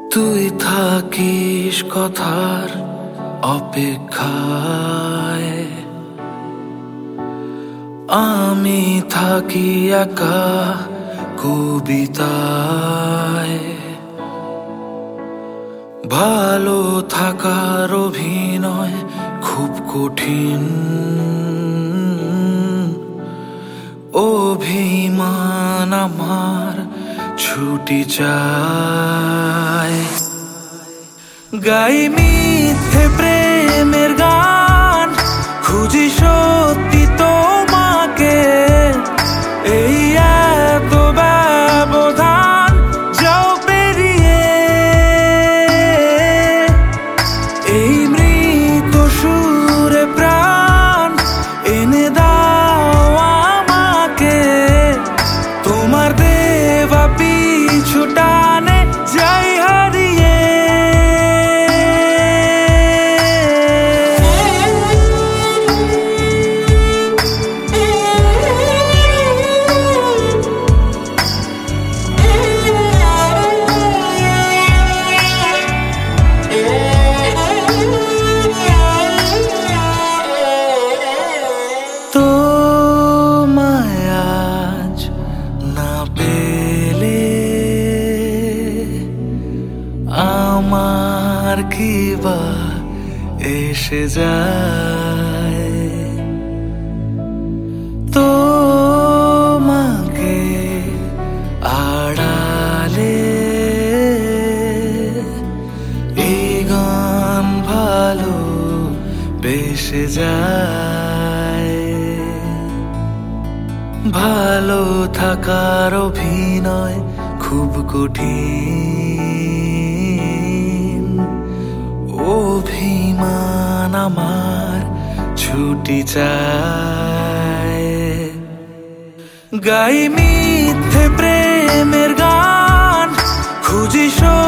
তুই থাকিস কথার অপেক্ষায়, আমি থাকি একা কবিতায়। ভালো থাকার অভিনয় খুব কঠিন, অভিমান আমার ছুটি চায়। গাই মিথ্যে প্রেমের গান, খুঁজি সত্যি তোমাকে। এই এত ব্যবধান যাও পেরিয়ে, এই মৃত সুরে প্রাণ এনে দাও আমাকে। তোমার দেওয়া পিছু টানে যাই হারিয়ে। আমার কি বা এসে যায় তোমাকে আড়ালে, এই গান ভালো বেসে যায়। ভালো থাকার অভিনয় খুব কঠিন, অভিমান আমার ছুটি চায়। গাই মিথ্যে প্রেমের গান, খুঁজি